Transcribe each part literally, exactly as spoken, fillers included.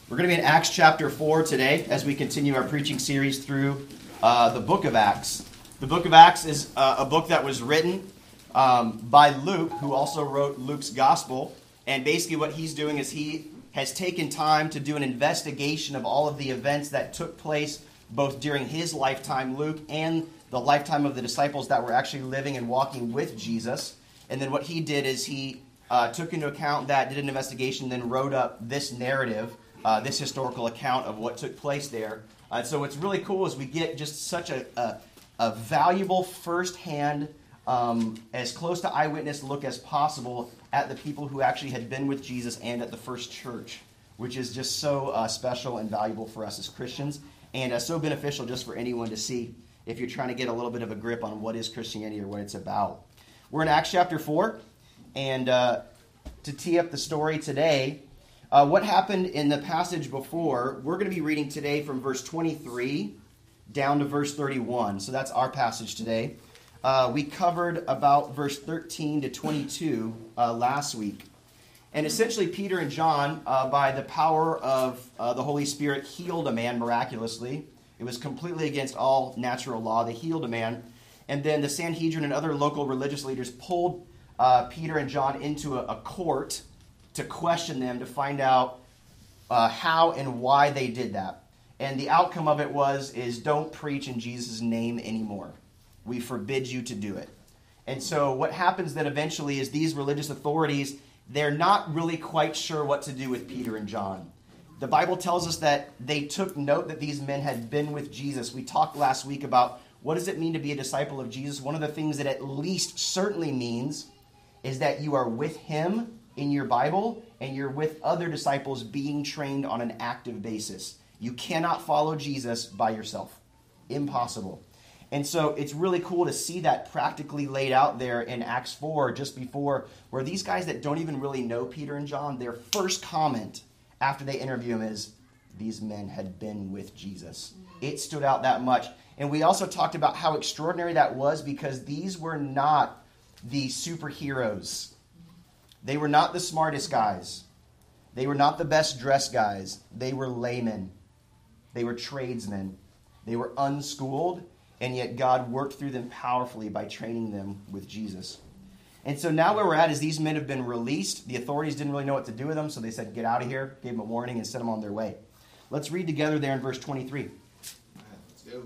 We're going to be in Acts chapter four today as we continue our preaching series through uh, the book of Acts. The book of Acts is uh, a book that was written um, by Luke, who also wrote Luke's gospel. And basically what he's doing is he has taken time to do an investigation of all of the events that took place both during his lifetime, Luke, and the lifetime of the disciples that were actually living and walking with Jesus. And then what he did is he uh, took into account that, did an investigation, then wrote up this narrative, uh, this historical account of what took place there. Uh, so what's really cool is we get just such a, a, a valuable firsthand, um, as close to eyewitness look as possible at the people who actually had been with Jesus and at the first church, which is just so uh, special and valuable for us as Christians, and uh, so beneficial just for anyone to see if you're trying to get a little bit of a grip on what is Christianity or what it's about. We're in Acts chapter four, and uh, to tee up the story today, uh, what happened in the passage before, we're going to be reading today from verse twenty-three down to verse thirty-one. So that's our passage today. Uh, we covered about verse thirteen to twenty-two uh, last week. And essentially, Peter and John, uh, by the power of uh, the Holy Spirit, healed a man miraculously. It was completely against all natural law. They healed a man. And then the Sanhedrin and other local religious leaders pulled uh, Peter and John into a, a court to question them, to find out uh, how and why they did that. And the outcome of it was, is don't preach in Jesus' name anymore. We forbid you to do it. And so what happens then eventually is these religious authorities, they're not really quite sure what to do with Peter and John. The Bible tells us that they took note that these men had been with Jesus. We talked last week about what does it mean to be a disciple of Jesus. One of the things that at least certainly means is that you are with him in your Bible and you're with other disciples being trained on an active basis. You cannot follow Jesus by yourself. Impossible. And so it's really cool to see that practically laid out there in Acts four, just before, where these guys that don't even really know Peter and John, their first comment after they interview him is, these men had been with Jesus. It stood out that much. And we also talked about how extraordinary that was, because these were not the superheroes. They were not the smartest guys. They were not the best dressed guys. They were laymen. They were tradesmen. They were unschooled. And yet God worked through them powerfully by training them with Jesus. And so now where we're at is these men have been released. The authorities didn't really know what to do with them, so they said, get out of here, gave them a warning, and sent them on their way. Let's read together there in verse twenty-three. All right, let's go.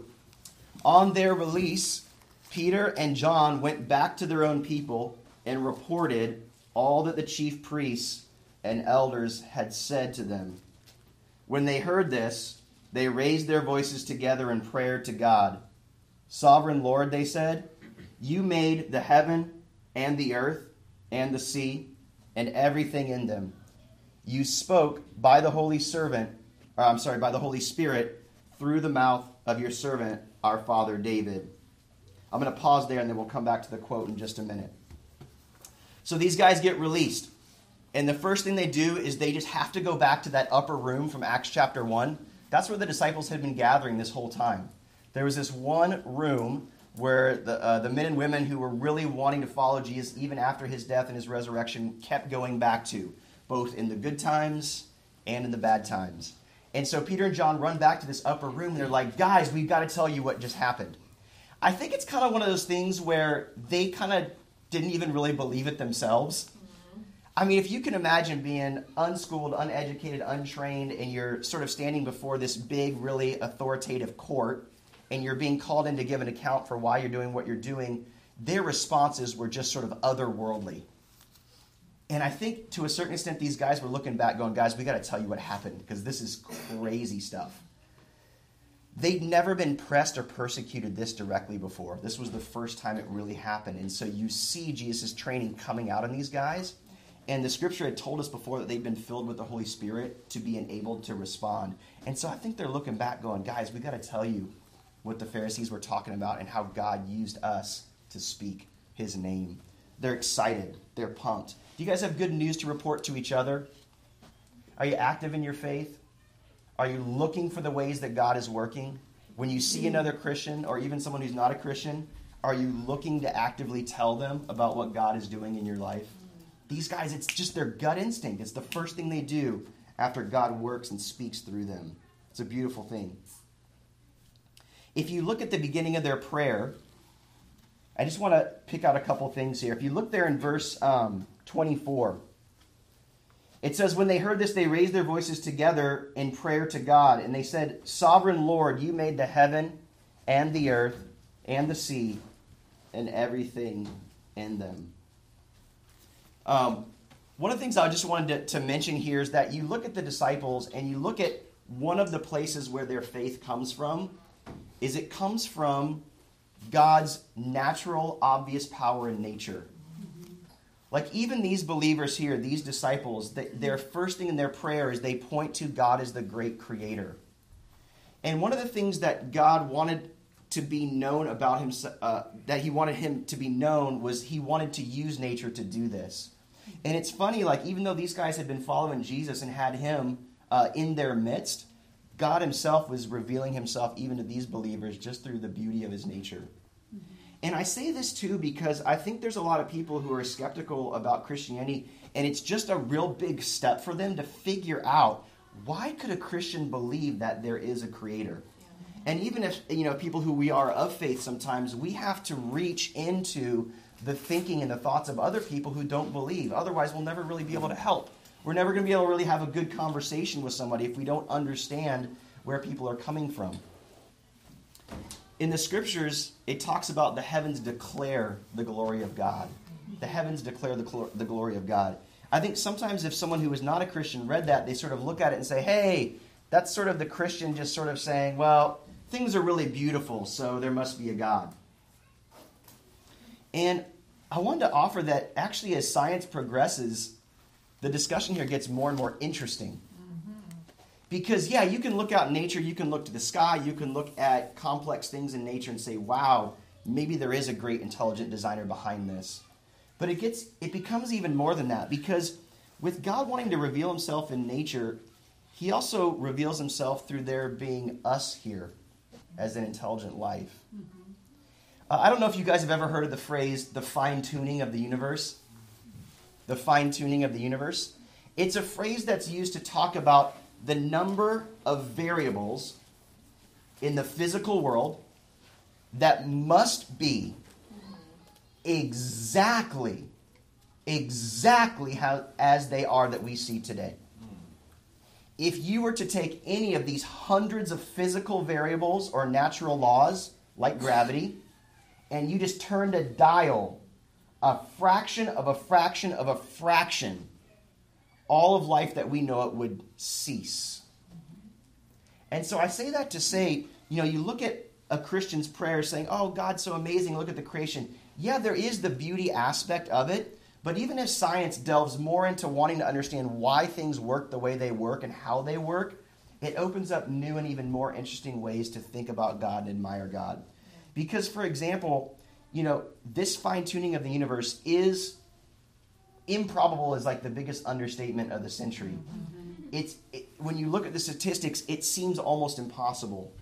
On their release, Peter and John went back to their own people and reported all that the chief priests and elders had said to them. When they heard this, they raised their voices together in prayer to God. Sovereign Lord, they said, you made the heaven and the earth and the sea and everything in them. You spoke by the Holy Servant, or I'm sorry, by the Holy Spirit through the mouth of your servant, our father David. I'm going to pause there and then we'll come back to the quote in just a minute. So these guys get released. And the first thing they do is they just have to go back to that upper room from Acts chapter one. That's where the disciples had been gathering this whole time. There was this one room where the uh, the men and women who were really wanting to follow Jesus, even after his death and his resurrection, kept going back to, both in the good times and in the bad times. And so Peter and John run back to this upper room, and they're like, guys, we've got to tell you what just happened. I think it's kind of one of those things where they kind of didn't even really believe it themselves. I mean, if you can imagine being unschooled, uneducated, untrained, and you're sort of standing before this big, really authoritative court, and you're being called in to give an account for why you're doing what you're doing, their responses were just sort of otherworldly. And I think to a certain extent, these guys were looking back going, guys, we got to tell you what happened, because this is crazy stuff. They'd never been pressed or persecuted this directly before. This was the first time it really happened. And so you see Jesus' training coming out on these guys. And the scripture had told us before that they'd been filled with the Holy Spirit to be enabled to respond. And so I think they're looking back going, guys, we got to tell you what the Pharisees were talking about and how God used us to speak his name. They're excited. They're pumped. Do you guys have good news to report to each other? Are you active in your faith? Are you looking for the ways that God is working? When you see another Christian or even someone who's not a Christian, are you looking to actively tell them about what God is doing in your life? These guys, it's just their gut instinct. It's the first thing they do after God works and speaks through them. It's a beautiful thing. If you look at the beginning of their prayer, I just want to pick out a couple things here. If you look there in verse um, twenty-four, it says, when they heard this, they raised their voices together in prayer to God, and they said, Sovereign Lord, you made the heaven and the earth and the sea and everything in them. Um, one of the things I just wanted to, to mention here is that you look at the disciples and you look at one of the places where their faith comes from, is it comes from God's natural, obvious power in nature. Like even these believers here, these disciples, they, their first thing in their prayer is they point to God as the great creator. And one of the things that God wanted to be known about him, uh, that he wanted him to be known, was he wanted to use nature to do this. And it's funny, like even though these guys had been following Jesus and had him uh, in their midst, God himself was revealing himself even to these believers just through the beauty of his nature. And I say this too because I think there's a lot of people who are skeptical about Christianity, and it's just a real big step for them to figure out, why could a Christian believe that there is a creator? And even if, you know, people who we are of faith sometimes, we have to reach into the thinking and the thoughts of other people who don't believe. Otherwise, we'll never really be able to help. We're never going to be able to really have a good conversation with somebody if we don't understand where people are coming from. In the scriptures, it talks about the heavens declare the glory of God. The heavens declare the, cl- the glory of God. I think sometimes if someone who is not a Christian read that, they sort of look at it and say, hey, that's sort of the Christian just sort of saying, well, things are really beautiful, so there must be a God. And I wanted to offer that actually as science progresses, the discussion here gets more and more interesting. Because, yeah, you can look out in nature, you can look to the sky, you can look at complex things in nature and say, wow, maybe there is a great intelligent designer behind this. But it gets it becomes even more than that, because with God wanting to reveal himself in nature, he also reveals himself through there being us here as an intelligent life. Mm-hmm. Uh, I don't know if you guys have ever heard of the phrase, the fine-tuning of the universe. The fine-tuning of the universe. It's a phrase that's used to talk about the number of variables in the physical world that must be exactly, exactly how as they are that we see today. If you were to take any of these hundreds of physical variables or natural laws, like gravity, and you just turned a dial a fraction of a fraction of a fraction, all of life that we know it would cease. And so I say that to say, you know, you look at a Christian's prayer saying, oh, God's so amazing, look at the creation. Yeah, there is the beauty aspect of it, but even if science delves more into wanting to understand why things work the way they work and how they work, it opens up new and even more interesting ways to think about God and admire God. Because, for example, you know, this fine-tuning of the universe is improbable is like the biggest understatement of the century. Mm-hmm. It's it, when you look at the statistics, it seems almost impossible.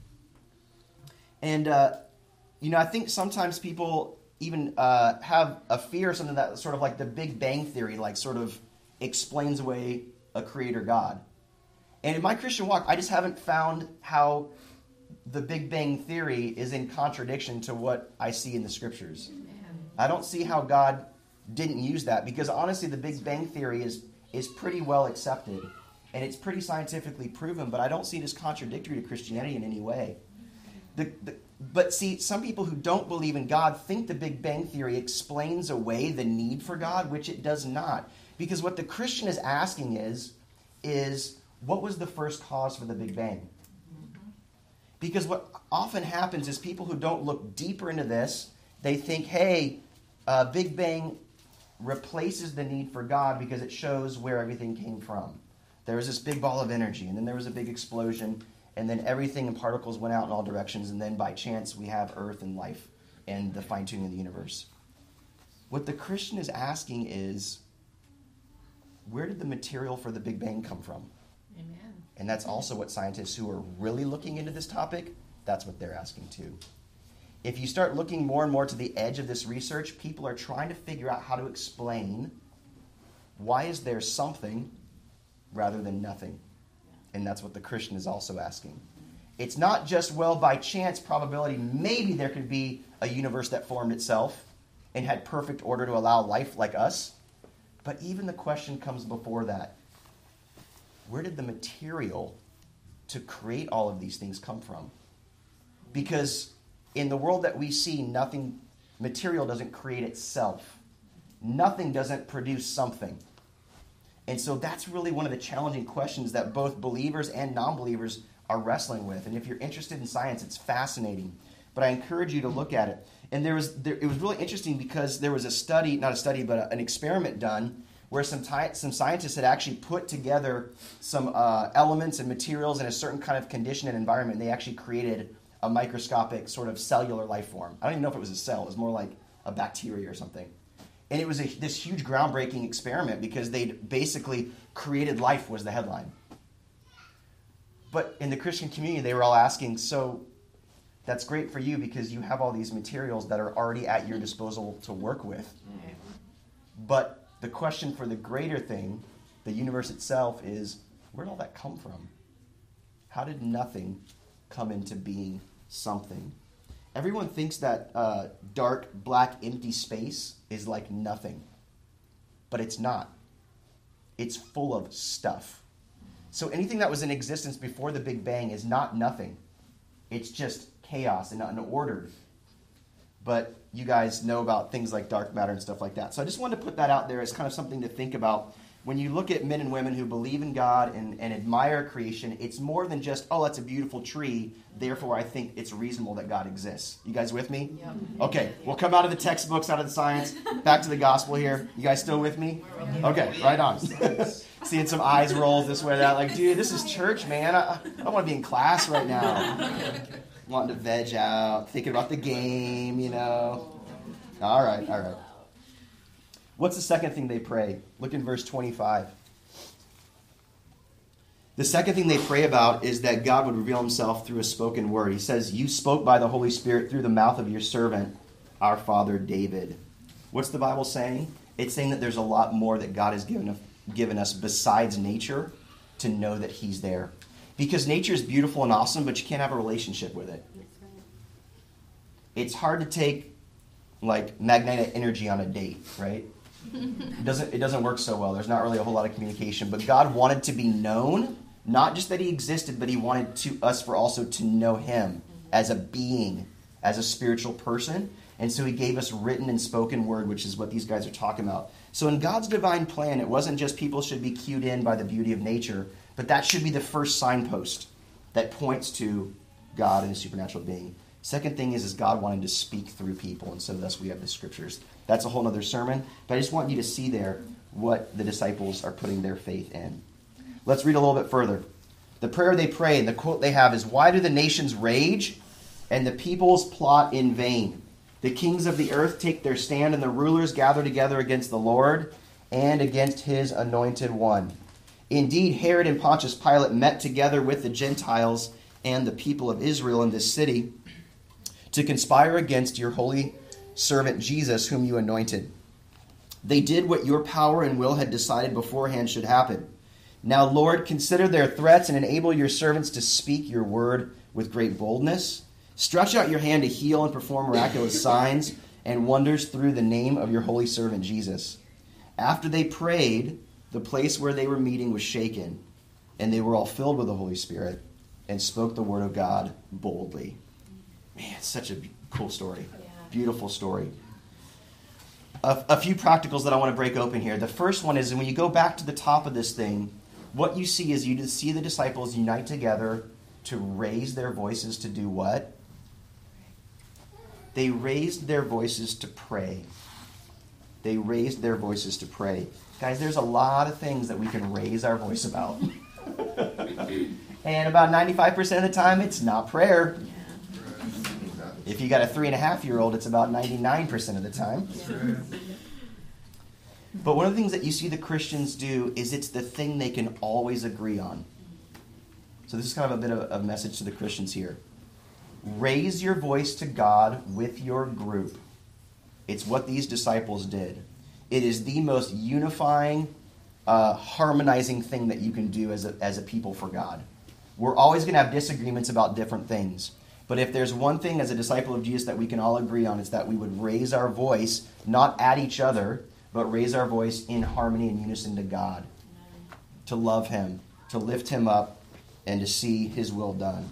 And, uh, you know, I think sometimes people even uh, have a fear of something that sort of like the Big Bang Theory, like sort of explains away a creator God. And in my Christian walk, I just haven't found how the Big Bang Theory is in contradiction to what I see in the scriptures. Amen. I don't see how God didn't use that, because honestly the Big Bang Theory is is pretty well accepted and it's pretty scientifically proven, but I don't see it as contradictory to Christianity in any way. The, the, but see, some people who don't believe in God think the Big Bang Theory explains away the need for God, which it does not. Because what the Christian is asking is, is what was the first cause for the Big Bang? Because what often happens is people who don't look deeper into this, they think, hey, uh, Big Bang replaces the need for God because it shows where everything came from. There was this big ball of energy, and then there was a big explosion, and then everything in particles went out in all directions, and then by chance we have Earth and life and the fine-tuning of the universe. What the Christian is asking is, where did the material for the Big Bang come from? Amen. And that's also what scientists who are really looking into this topic, that's what they're asking too. If you start looking more and more to the edge of this research, people are trying to figure out how to explain why is there something rather than nothing. And that's what the Christian is also asking. It's not just, well, by chance probability, maybe there could be a universe that formed itself and had perfect order to allow life like us. But even the question comes before that. Where did the material to create all of these things come from? Because in the world that we see, nothing, material doesn't create itself. Nothing doesn't produce something. And so that's really one of the challenging questions that both believers and non-believers are wrestling with. And if you're interested in science, it's fascinating. But I encourage you to look at it. And there was there, it was really interesting because there was a study, not a study, but a, an experiment done where some ty- some scientists had actually put together some uh, elements and materials in a certain kind of condition and environment. And they actually created a microscopic sort of cellular life form. I don't even know if it was a cell. It was more like a bacteria or something. And it was a, this huge groundbreaking experiment because they'd basically created life was the headline. But in the Christian community, they were all asking, so that's great for you because you have all these materials that are already at your disposal to work with. But the question for the greater thing, the universe itself, is where did all that come from? How did nothing come into being something? Everyone thinks that uh, dark, black, empty space is like nothing. But it's not. It's full of stuff. So anything that was in existence before the Big Bang is not nothing. It's just chaos and unordered. But you guys know about things like dark matter and stuff like that. So I just wanted to put that out there as kind of something to think about. When you look at men and women who believe in God and, and admire creation, it's more than just, oh, that's a beautiful tree, therefore I think it's reasonable that God exists. You guys with me? Yep. Okay, we'll come out of the textbooks, out of the science, back to the gospel here. You guys still with me? Okay, right on. Seeing some eyes roll this way or that, like, dude, this is church, man. I, I want to be in class right now. Wanting to veg out, thinking about the game, you know. All right, all right. What's the second thing they pray? Look in verse twenty-five. The second thing they pray about is that God would reveal himself through a spoken word. He says, you spoke by the Holy Spirit through the mouth of your servant, our father David. What's the Bible saying? It's saying that there's a lot more that God has given, given us besides nature to know that he's there. Because nature is beautiful and awesome, but you can't have a relationship with it. It's hard to take like magnetic energy on a date, right? It doesn't it doesn't work so well. There's not really a whole lot of communication. But God wanted to be known, not just that he existed, but he wanted to us for also to know him as a being, as a spiritual person. And so he gave us written and spoken word, which is what these guys are talking about. So in God's divine plan, it wasn't just people should be cued in by the beauty of nature, but that should be the first signpost that points to God and his supernatural being. Second thing is, is God wanted to speak through people, and so thus we have the scriptures. That's a whole other sermon, but I just want you to see there what the disciples are putting their faith in. Let's read a little bit further. The prayer they pray, and the quote they have is, why do the nations rage and the peoples plot in vain? The kings of the earth take their stand, and the rulers gather together against the Lord and against his anointed one. Indeed, Herod and Pontius Pilate met together with the Gentiles and the people of Israel in this city to conspire against your holy servant Jesus, whom you anointed. They did what your power and will had decided beforehand should happen. Now, Lord, consider their threats and enable your servants to speak your word with great boldness. Stretch out your hand to heal and perform miraculous signs and wonders through the name of your holy servant Jesus. After they prayed, the place where they were meeting was shaken, and they were all filled with the Holy Spirit and spoke the word of God boldly. Man, it's such a cool story. Yeah. Beautiful story. A, a few practicals that I want to break open here. The first one is when you go back to the top of this thing, what you see is you see the disciples unite together to raise their voices to do what? They raised their voices to pray. They raised their voices to pray. Guys, there's a lot of things that we can raise our voice about. And about ninety-five percent of the time, it's not prayer. If you got a three and a half year old, it's about ninety-nine percent of the time. But one of the things that you see the Christians do is it's the thing they can always agree on. So this is kind of a bit of a message to the Christians here. Raise your voice to God with your group. It's what these disciples did. It is the most unifying uh, harmonizing thing that you can do as a, as a people for God. We're always going to have disagreements about different things. But if there's one thing as a disciple of Jesus that we can all agree on, it's that we would raise our voice, not at each other, but raise our voice in harmony and unison to God. To love him, to lift him up, and to see his will done.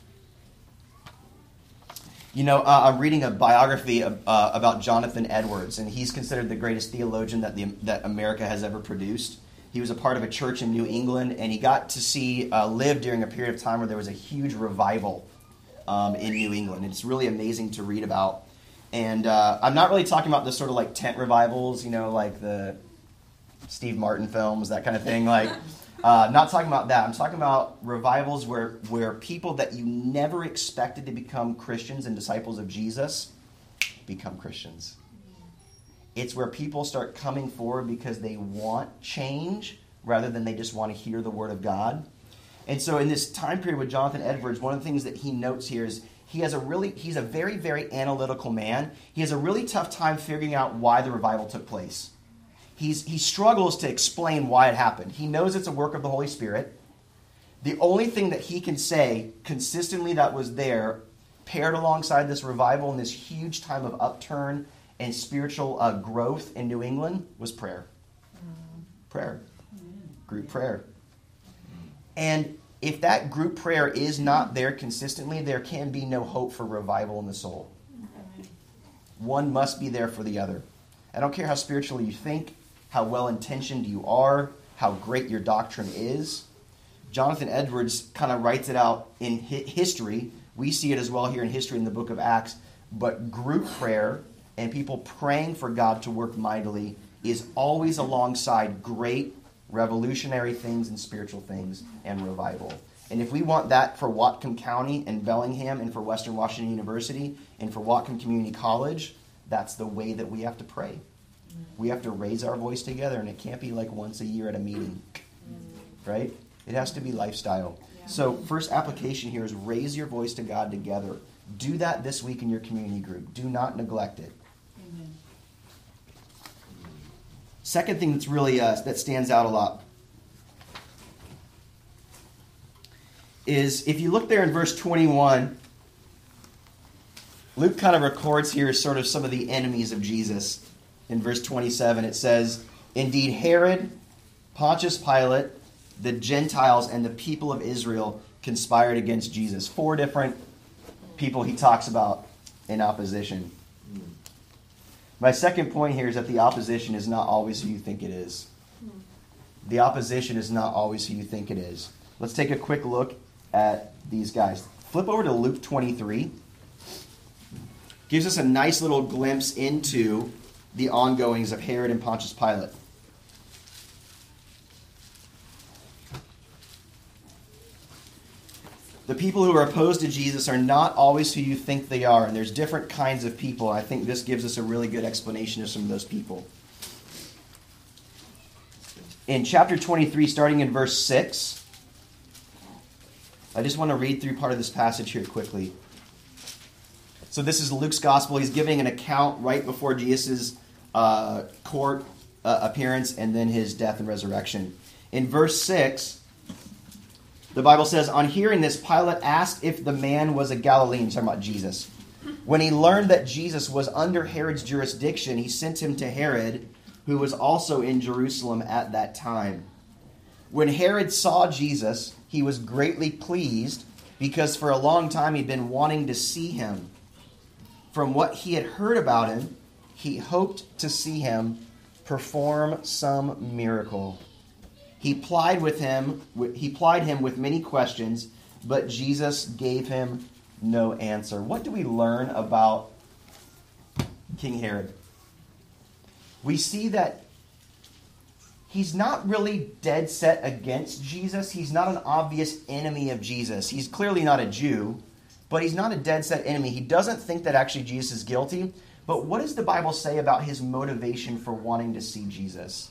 You know, uh, I'm reading a biography of, uh, about Jonathan Edwards, and he's considered the greatest theologian that the that America has ever produced. He was a part of a church in New England, and he got to see uh, live during a period of time where there was a huge revival um, in New England. And it's really amazing to read about. And uh, I'm not really talking about the sort of like tent revivals, you know, like the Steve Martin films, that kind of thing. Like, uh, not talking about that. I'm talking about revivals where where people that you never expected to become Christians and disciples of Jesus become Christians. It's where people start coming forward because they want change rather than they just want to hear the word of God. And so in this time period with Jonathan Edwards, one of the things that he notes here is he has a really he's a very, very analytical man. He has a really tough time figuring out why the revival took place. He's, he struggles to explain why it happened. He knows it's a work of the Holy Spirit. The only thing that he can say consistently that was there, paired alongside this revival and this huge time of upturn and spiritual uh, growth in New England, was prayer. Prayer. Group prayer. And if that group prayer is not there consistently, there can be no hope for revival in the soul. One must be there for the other. I don't care how spiritual you think, how well-intentioned you are, how great your doctrine is. Jonathan Edwards kind of writes it out in history. We see it as well here in history in the book of Acts. But group prayer and people praying for God to work mightily is always alongside great revolutionary things and spiritual things and revival. And if we want that for Whatcom County and Bellingham and for Western Washington University and for Whatcom Community College, that's the way that we have to pray. We have to raise our voice together, and it can't be like once a year at a meeting, right? It has to be lifestyle. So first application here is raise your voice to God together. Do that this week in your community group. Do not neglect it. Amen. Second thing that's really uh, that stands out a lot is if you look there in verse twenty-one, Luke kind of records here sort of some of the enemies of Jesus. In verse twenty-seven, it says, "Indeed, Herod, Pontius Pilate, the Gentiles, and the people of Israel conspired against Jesus." Four different people he talks about in opposition. My second point here is that the opposition is not always who you think it is. The opposition is not always who you think it is. Let's take a quick look at these guys. Flip over to Luke twenty-three. Gives us a nice little glimpse into the ongoings of Herod and Pontius Pilate. The people who are opposed to Jesus are not always who you think they are, and there's different kinds of people. I think this gives us a really good explanation of some of those people. In chapter twenty-three, starting in verse six, I just want to read through part of this passage here quickly. So this is Luke's gospel. He's giving an account right before Jesus' uh, court uh, appearance and then his death and resurrection. In verse six, the Bible says, "On hearing this, Pilate asked if the man was a Galilean." He's talking about Jesus. "When he learned that Jesus was under Herod's jurisdiction, he sent him to Herod, who was also in Jerusalem at that time. When Herod saw Jesus, he was greatly pleased, because for a long time he'd been wanting to see him. From what he had heard about him, he hoped to see him perform some miracle. He plied with him. He plied him with many questions, but Jesus gave him no answer." What do we learn about King Herod? We see that he's not really dead set against Jesus. He's not an obvious enemy of Jesus. He's clearly not a Jew, but he's not a dead set enemy. He doesn't think that actually Jesus is guilty. But what does the Bible say about his motivation for wanting to see Jesus?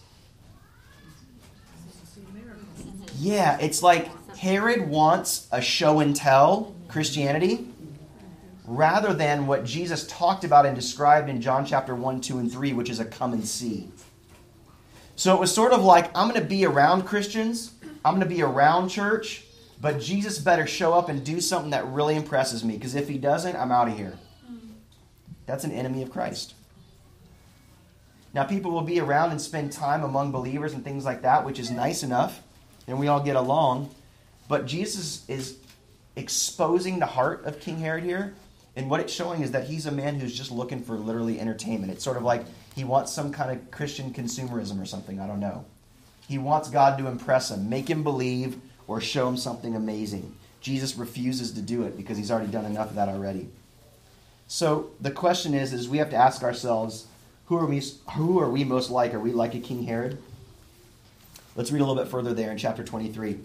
Yeah, it's like Herod wants a show and tell Christianity rather than what Jesus talked about and described in John chapter one, two, and three, which is a come and see. So it was sort of like, I'm going to be around Christians, I'm going to be around church, but Jesus better show up and do something that really impresses me, because if he doesn't, I'm out of here. That's an enemy of Christ. Now, people will be around and spend time among believers and things like that, which is nice enough, and we all get along. But Jesus is exposing the heart of King Herod here, and what it's showing is that he's a man who's just looking for literally entertainment. It's sort of like he wants some kind of Christian consumerism or something, I don't know. He wants God to impress him, make him believe, or show him something amazing. Jesus refuses to do it because he's already done enough of that already. So the question is, is we have to ask ourselves, who are we, who are we most like? Are we like a King Herod? Let's read a little bit further there in chapter twenty-three.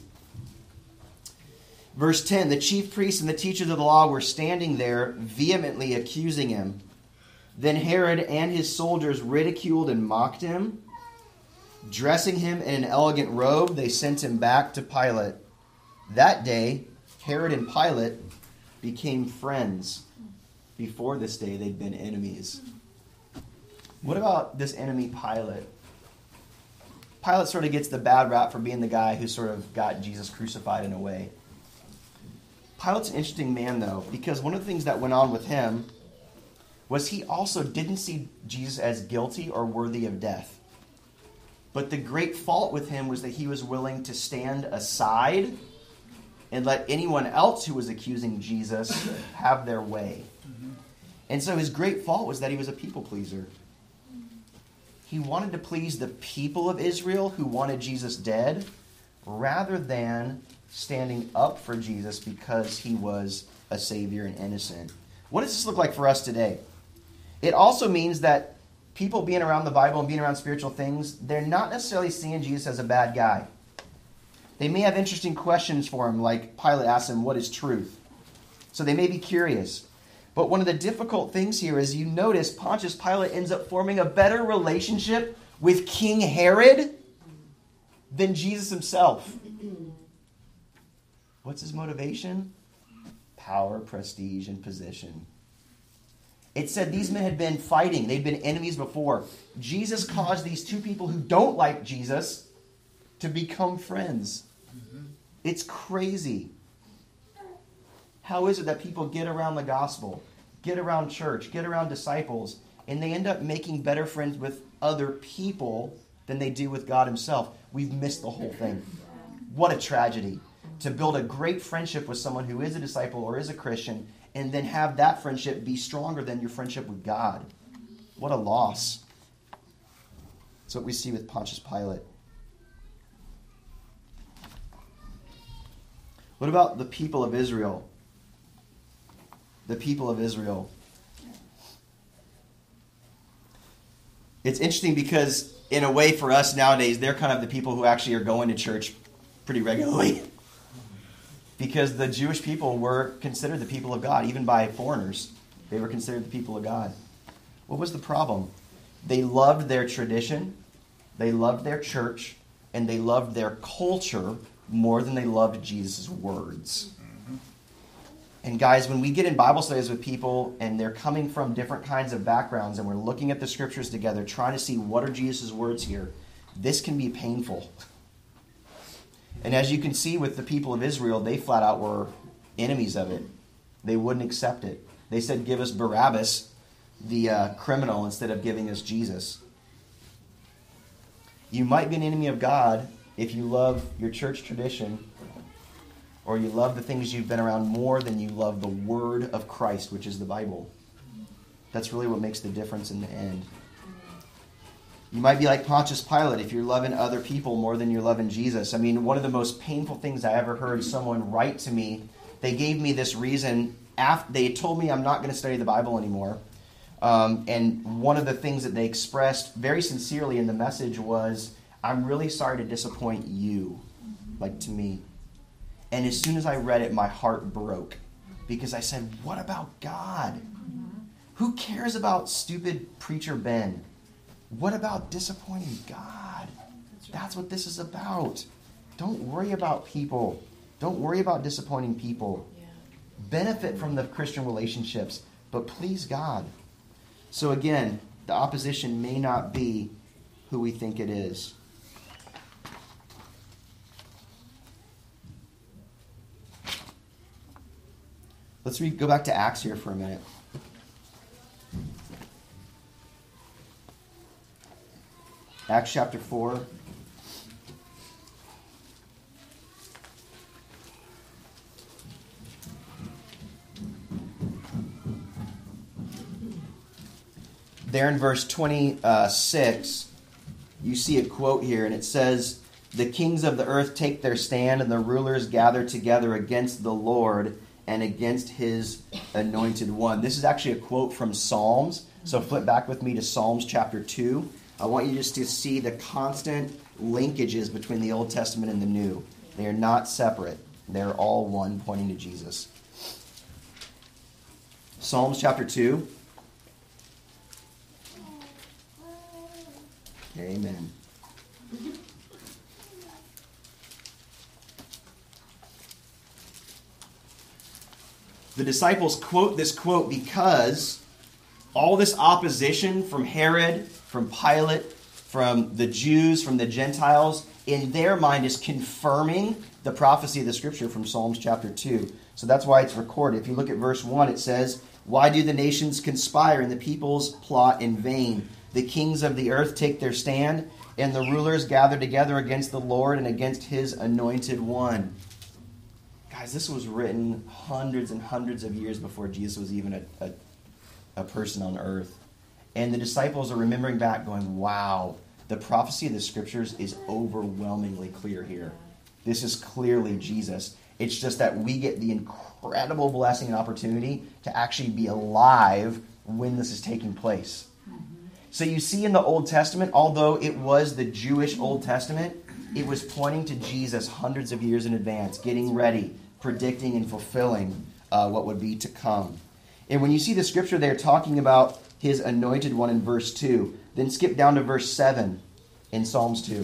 Verse ten, the chief priests and the teachers of the law were standing there, vehemently accusing him. Then Herod and his soldiers ridiculed and mocked him. Dressing him in an elegant robe, they sent him back to Pilate. That day, Herod and Pilate became friends. Before this day, they'd been enemies. What about this enemy Pilate? Pilate sort of gets the bad rap for being the guy who sort of got Jesus crucified in a way. Pilate's an interesting man, though, because one of the things that went on with him was he also didn't see Jesus as guilty or worthy of death. But the great fault with him was that he was willing to stand aside and let anyone else who was accusing Jesus have their way. And so his great fault was that he was a people pleaser. He wanted to please the people of Israel who wanted Jesus dead, rather than standing up for Jesus because he was a Savior and innocent. What does this look like for us today? It also means that people being around the Bible and being around spiritual things, they're not necessarily seeing Jesus as a bad guy. They may have interesting questions for him, like Pilate asked him, what is truth? So they may be curious. But one of the difficult things here is you notice Pontius Pilate ends up forming a better relationship with King Herod than Jesus himself. What's his motivation? Power, prestige, and position. It said these men had been fighting. They'd been enemies before. Jesus caused these two people who don't like Jesus to become friends. Mm-hmm. It's crazy. How is it that people get around the gospel, get around church, get around disciples, and they end up making better friends with other people than they do with God himself? We've missed the whole thing. What a tragedy. To build a great friendship with someone who is a disciple or is a Christian, and then have that friendship be stronger than your friendship with God. What a loss. That's what we see with Pontius Pilate. What about the people of Israel? The people of Israel. It's interesting because, in a way, for us nowadays, they're kind of the people who actually are going to church pretty regularly. Because the Jewish people were considered the people of God, even by foreigners. They were considered the people of God. What was the problem? They loved their tradition, they loved their church, and they loved their culture more than they loved Jesus' words. Mm-hmm. And guys, when we get in Bible studies with people and they're coming from different kinds of backgrounds and we're looking at the scriptures together, trying to see what are Jesus' words here, this can be painful. And as you can see with the people of Israel, they flat out were enemies of it. They wouldn't accept it. They said, give us Barabbas, the uh, criminal, instead of giving us Jesus. You might be an enemy of God if you love your church tradition, or you love the things you've been around more than you love the word of Christ, which is the Bible. That's really what makes the difference in the end. You might be like Pontius Pilate if you're loving other people more than you're loving Jesus. I mean, one of the most painful things I ever heard someone write to me, they gave me this reason. After, they told me I'm not going to study the Bible anymore. Um, and one of the things that they expressed very sincerely in the message was, I'm really sorry to disappoint you, like to me. And as soon as I read it, my heart broke. Because I said, what about God? Who cares about stupid preacher Ben? What about disappointing God? That's what this is about. Don't worry about people. Don't worry about disappointing people. Benefit from the Christian relationships, but please God. So again, the opposition may not be who we think it is. Let's read, go back to Acts here for a minute. Acts chapter four. There in verse twenty-six, you see a quote here, and it says, "The kings of the earth take their stand, and the rulers gather together against the Lord and against his anointed one." This is actually a quote from Psalms. So flip back with me to Psalms chapter two. I want you just to see the constant linkages between the Old Testament and the New. They are not separate. They're all one, pointing to Jesus. Psalms chapter two. Amen. The disciples quote this quote because all this opposition from Herod, from Pilate, from the Jews, from the Gentiles, in their mind is confirming the prophecy of the scripture from Psalms chapter two. So that's why it's recorded. If you look at verse one, it says, "Why do the nations conspire and the peoples plot in vain? The kings of the earth take their stand, and the rulers gather together against the Lord and against his anointed one." Guys, this was written hundreds and hundreds of years before Jesus was even a, a, a person on earth. And the disciples are remembering back going, wow, the prophecy of the scriptures is overwhelmingly clear here. This is clearly Jesus. It's just that we get the incredible blessing and opportunity to actually be alive when this is taking place. So you see in the Old Testament, although it was the Jewish Old Testament, it was pointing to Jesus hundreds of years in advance, getting ready, predicting and fulfilling uh, what would be to come. And when you see the scripture there talking about his anointed one in verse two, then skip down to verse seven in Psalms two.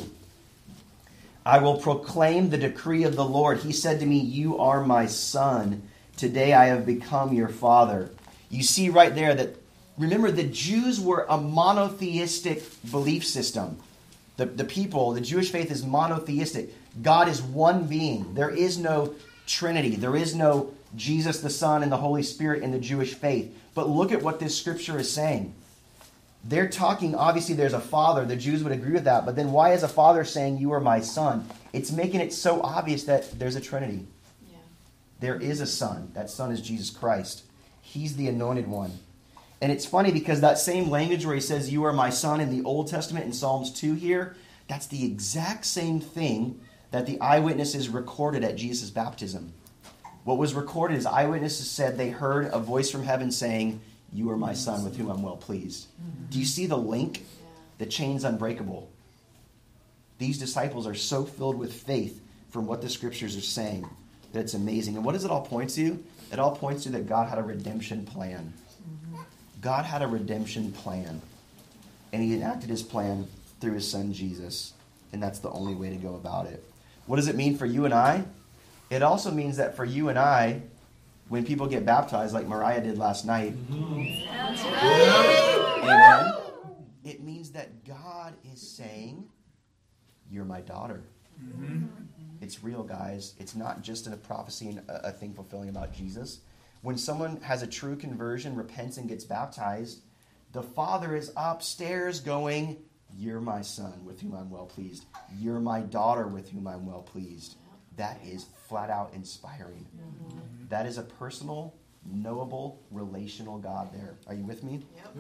"I will proclaim the decree of the Lord. He said to me, 'You are my son. Today I have become your father.'" You see right there that, remember, the Jews were a monotheistic belief system. The, the people, the Jewish faith is monotheistic. God is one being. There is no Trinity. There is no Jesus the Son and the Holy Spirit in the Jewish faith. But look at what this scripture is saying. They're talking, obviously there's a father. The Jews would agree with that. But then why is a father saying, "You are my son"? It's making it so obvious that there's a Trinity. Yeah. There is a son. That son is Jesus Christ. He's the anointed one. And it's funny because that same language where he says, "You are my son" in the Old Testament in Psalms two here, that's the exact same thing that the eyewitnesses recorded at Jesus' baptism. What was recorded is eyewitnesses said they heard a voice from heaven saying, "You are my son with whom I'm well pleased." Mm-hmm. Do you see the link? The chain's unbreakable. These disciples are so filled with faith from what the scriptures are saying that it's amazing. And what does it all point to? It all points to that God had a redemption plan. God had a redemption plan, and he enacted his plan through his son Jesus, and that's the only way to go about it. What does it mean for you and I? It also means that for you and I, when people get baptized like Mariah did last night, that's right. Amen, it means that God is saying, "You're my daughter." Mm-hmm. It's real, guys. It's not just a prophecy and a, a thing fulfilling about Jesus. When someone has a true conversion, repents, and gets baptized, the Father is upstairs going, "You're my son with whom I'm well pleased. You're my daughter with whom I'm well pleased." That is flat out inspiring. Mm-hmm. That is a personal, knowable, relational God there. Are you with me? Yep.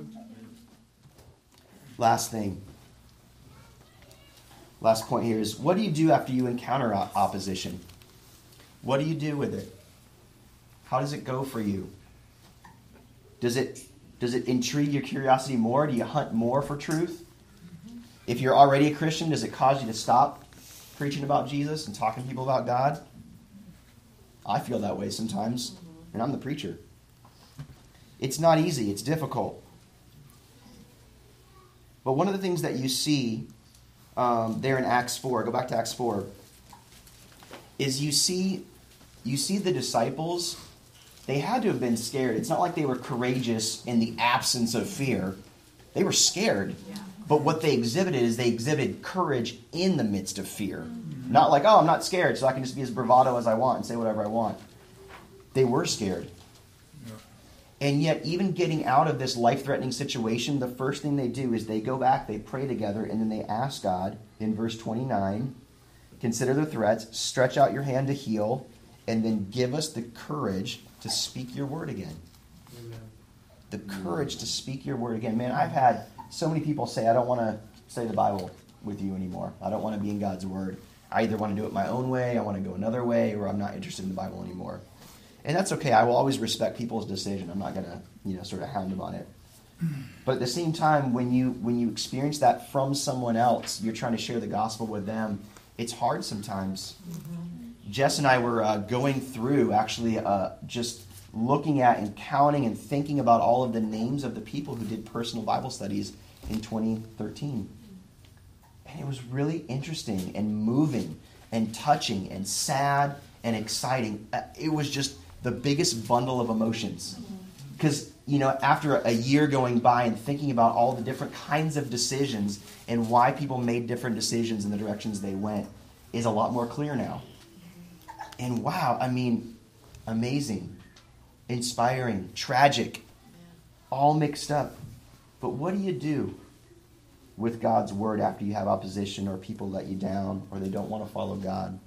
Last thing. Last point here is, what do you do after you encounter opposition? What do you do with it? How does it go for you? Does it does it intrigue your curiosity more? Do you hunt more for truth? Mm-hmm. If you're already a Christian, does it cause you to stop preaching about Jesus and talking to people about God? I feel that way sometimes, mm-hmm. and I'm the preacher. It's not easy. It's difficult. But one of the things that you see um, there in Acts four, go back to Acts four, is you see you see the disciples. They had to have been scared. It's not like they were courageous in the absence of fear. They were scared. Yeah. But what they exhibited is they exhibited courage in the midst of fear. Mm-hmm. Not like, "Oh, I'm not scared, so I can just be as bravado as I want and say whatever I want." They were scared. And yet, even getting out of this life-threatening situation, the first thing they do is they go back, they pray together, and then they ask God in verse twenty-nine, consider the threats, stretch out your hand to heal, and then give us the courage to speak your word again. Amen. The courage to speak your word again. Man, I've had so many people say, I don't want to say the Bible with you anymore. I don't want to be in God's word. I either want to do it my own way, I want to go another way, or I'm not interested in the Bible anymore. And that's okay. I will always respect people's decision. I'm not going to, you know, sort of hound them on it. But at the same time, when you when you experience that from someone else, you're trying to share the gospel with them, it's hard sometimes. Mm-hmm. Jess and I were uh, going through, actually, uh, just looking at and counting and thinking about all of the names of the people who did personal Bible studies in twenty thirteen. And it was really interesting and moving and touching and sad and exciting. It was just the biggest bundle of emotions. Because, you know, after a year going by and thinking about all the different kinds of decisions and why people made different decisions in the directions they went is a lot more clear now. And wow, I mean, amazing, inspiring, tragic, all mixed up. But what do you do with God's word after you have opposition or people let you down or they don't want to follow God?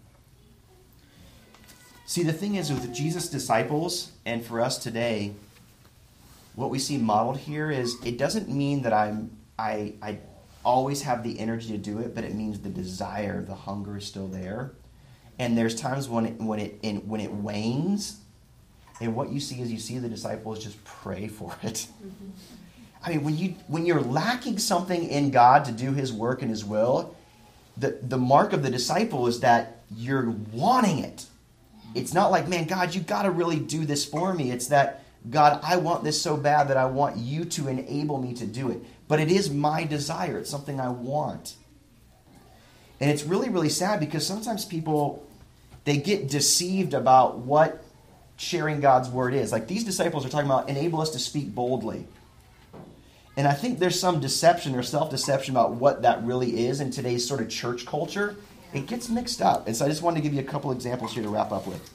See, the thing is with Jesus' disciples and for us today, what we see modeled here is it doesn't mean that I'm I I always have the energy to do it, but it means the desire, the hunger is still there. And there's times when it when it in, when it wanes, and what you see is you see the disciples just pray for it. Mm-hmm. I mean, when you when you're lacking something in God to do His work and His will, the the mark of the disciple is that you're wanting it. It's not like, man, God, you got to really do this for me. It's that, God, I want this so bad that I want you to enable me to do it. But it is my desire. It's something I want. And it's really, really sad because sometimes people, they get deceived about what sharing God's word is. Like these disciples are talking about enable us to speak boldly. And I think there's some deception or self-deception about what that really is in today's sort of church culture. It gets mixed up. And so I just wanted to give you a couple examples here to wrap up with.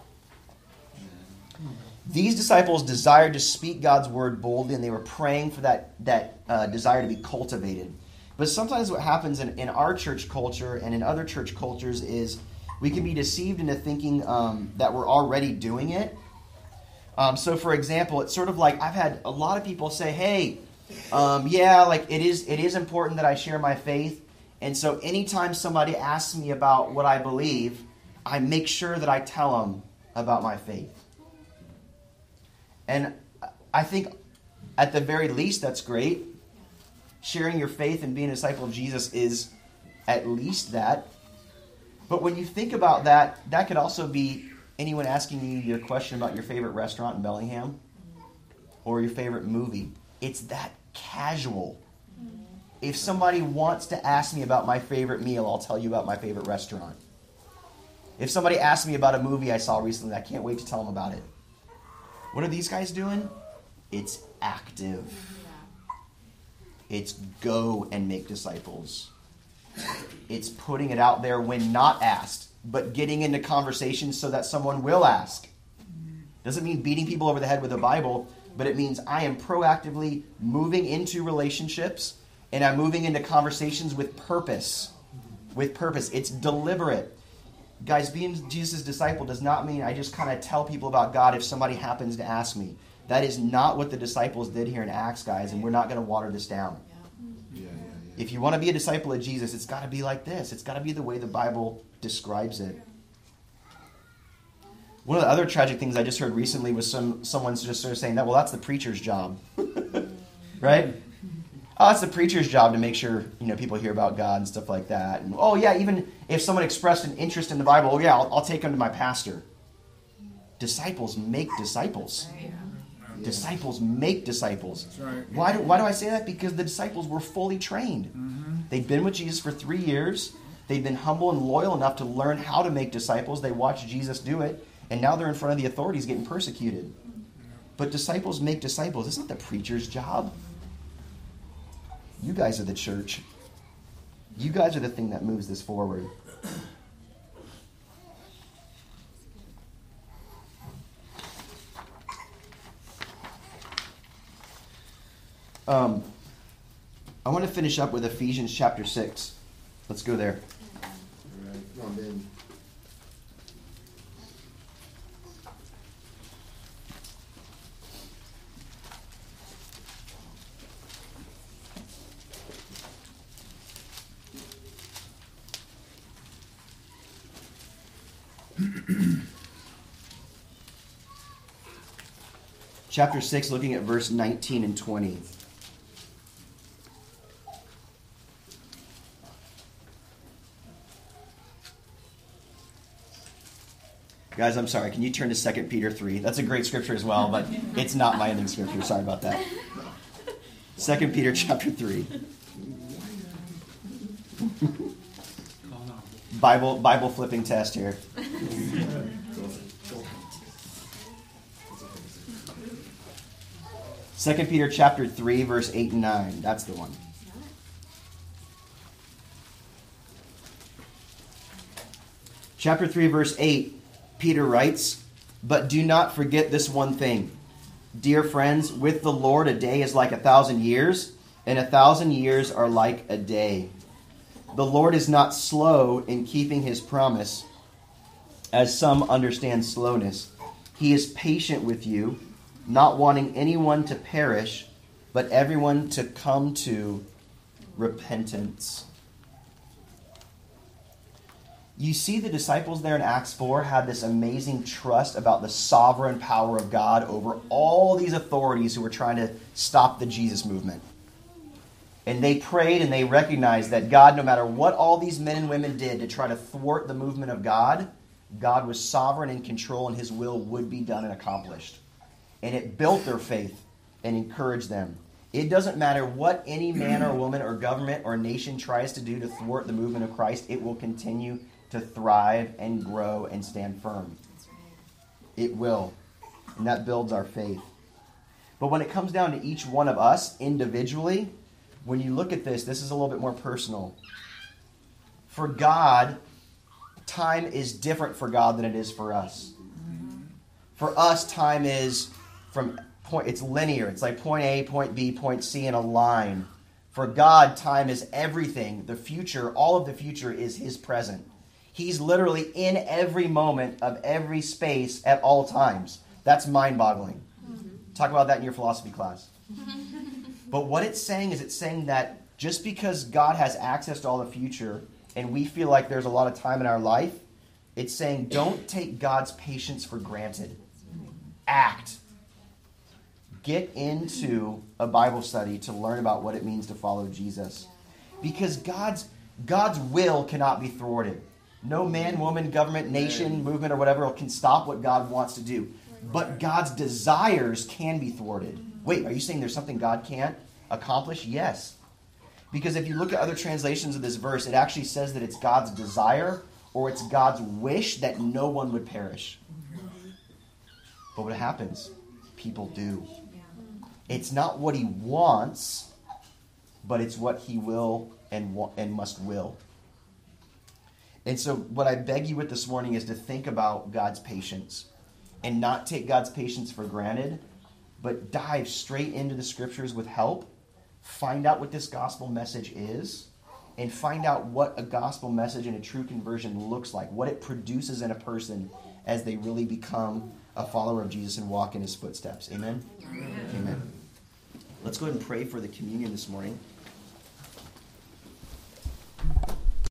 These disciples desired to speak God's word boldly, and they were praying for that, that uh, desire to be cultivated. But sometimes what happens in, in our church culture and in other church cultures is we can be deceived into thinking um, that we're already doing it. Um, so, for example, it's sort of like I've had a lot of people say, hey, um, yeah, like it is, it is important that I share my faith. And so anytime somebody asks me about what I believe, I make sure that I tell them about my faith. And I think at the very least that's great. Sharing your faith and being a disciple of Jesus is at least that. But when you think about that, that could also be anyone asking you a question about your favorite restaurant in Bellingham or your favorite movie. It's that casual. If somebody wants to ask me about my favorite meal, I'll tell you about my favorite restaurant. If somebody asks me about a movie I saw recently, I can't wait to tell them about it. What are these guys doing? It's active. It's go and make disciples. It's putting it out there when not asked, but getting into conversations so that someone will ask. Doesn't mean beating people over the head with the Bible, but it means I am proactively moving into relationships and I'm moving into conversations with purpose. With purpose. It's deliberate. Guys, being Jesus' disciple does not mean I just kind of tell people about God if somebody happens to ask me. That is not what the disciples did here in Acts, guys, and we're not going to water this down. Yeah, yeah, yeah. If you want to be a disciple of Jesus, it's got to be like this. It's got to be the way the Bible describes it. One of the other tragic things I just heard recently was some someone's just sort of saying that, well, that's the preacher's job. Right? Oh, it's the preacher's job to make sure, you know, people hear about God and stuff like that. And, oh, yeah, even if someone expressed an interest in the Bible, oh, yeah, I'll, I'll take them to my pastor. Disciples make disciples. Yeah. Disciples make disciples. That's right. Why do, why do I say that? Because the disciples were fully trained. Mm-hmm. They'd been with Jesus for three years. They'd been humble and loyal enough to learn how to make disciples. They watched Jesus do it. And now they're in front of the authorities getting persecuted. But disciples make disciples. It's not the preacher's job. You guys are the church. You guys are the thing that moves this forward. Um, I want to finish up with Ephesians chapter six. Let's go there. All right, come on, Ben. Chapter six, looking at verse nineteen and twenty. Guys, I'm sorry. Can you turn to Second Peter three? That's a great scripture as well, but it's not my ending scripture. Sorry about that. Second Peter chapter three. Bible Bible flipping test here. Second Peter chapter three, verse eight and nine. That's the one. Chapter three, verse eight. Peter writes, "But do not forget this one thing. Dear friends, with the Lord a day is like a thousand years, and a thousand years are like a day. The Lord is not slow in keeping his promise, as some understand slowness. He is patient with you, not wanting anyone to perish, but everyone to come to repentance." You see the disciples there in Acts four had this amazing trust about the sovereign power of God over all these authorities who were trying to stop the Jesus movement. And they prayed and they recognized that God, no matter what all these men and women did to try to thwart the movement of God, God was sovereign in control and his will would be done and accomplished. And it built their faith and encouraged them. It doesn't matter what any man or woman or government or nation tries to do to thwart the movement of Christ, it will continue to thrive and grow and stand firm. It will. And that builds our faith. But when it comes down to each one of us individually, when you look at this, this is a little bit more personal. For God, time is different for God than it is for us. For us, time is from point, it's linear. It's like point A, point B, point C in a line. For God, time is everything. The future, all of the future is his present. He's literally in every moment of every space at all times. That's mind-boggling. Mm-hmm. Talk about that in your philosophy class. But what it's saying is it's saying that just because God has access to all the future and we feel like there's a lot of time in our life, it's saying don't take God's patience for granted. Act. Get into a Bible study to learn about what it means to follow Jesus. Because God's God's will cannot be thwarted. No man, woman, government, nation, movement, or whatever can stop what God wants to do. But God's desires can be thwarted. Wait, are you saying there's something God can't accomplish? Yes. Because if you look at other translations of this verse, it actually says that it's God's desire or it's God's wish that no one would perish. But what happens? People do. It's not what he wants, but it's what he will and wa- and must will. And so what I beg you with this morning is to think about God's patience and not take God's patience for granted, but dive straight into the scriptures with help, find out what this gospel message is, and find out what a gospel message and a true conversion looks like, what it produces in a person as they really become a follower of Jesus and walk in his footsteps. Amen? Amen. Amen. Let's go ahead and pray for the communion this morning.